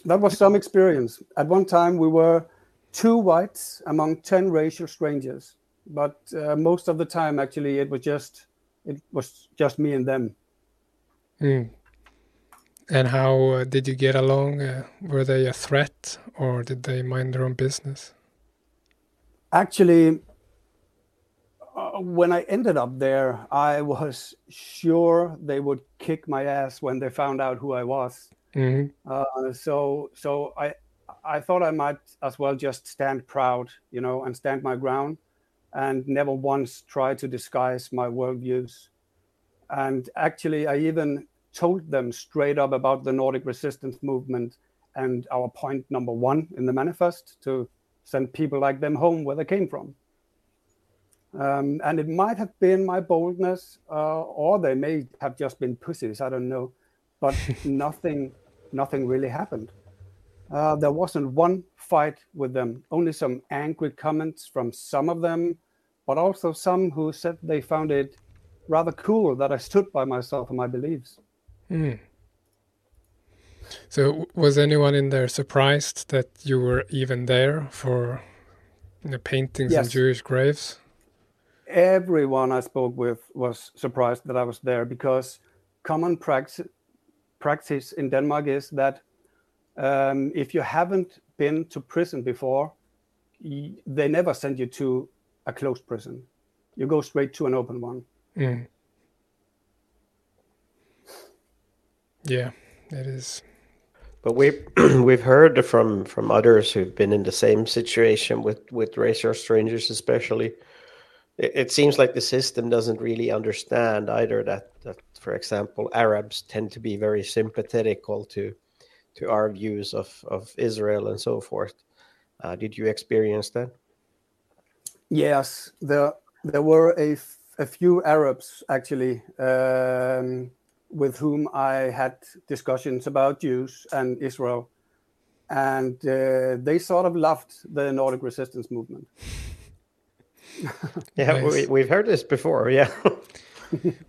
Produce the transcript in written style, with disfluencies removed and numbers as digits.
That was some experience. At one time, we were two whites among 10 racial strangers, but most of the time, actually, it was just me and them. Mm. And how did you get along? Were they a threat, or did they mind their own business? Actually, when I ended up there, I was sure they would kick my ass when they found out who I was. Mm. So I thought I might as well just stand proud, and stand my ground, and never once try to disguise my worldviews. And actually, I even told them straight up about the Nordic resistance movement and our point number one in the manifest to send people like them home where they came from. And it might have been my boldness, or they may have just been pussies. I don't know, but nothing really happened. There wasn't one fight with them. Only some angry comments from some of them, but also some who said they found it rather cool that I stood by myself and my beliefs. Mm. So, was anyone in there surprised that you were even there for paintings on Yes, Jewish graves? everyone I spoke with was surprised that I was there because common practice in Denmark is that if you haven't been to prison before, they never send you to a closed prison. You go straight to an open one. Mm. Yeah, it is. But we've heard from others who've been in the same situation with racial strangers, especially. It seems like the system doesn't really understand either that, for example, Arabs tend to be very sympathetical to our views of Israel and so forth. Did you experience that? Yes, there were a few Arabs actually, with whom I had discussions about Jews and Israel, and they sort of loved the Nordic resistance movement. Yeah, Nice. we've heard this before. Yeah.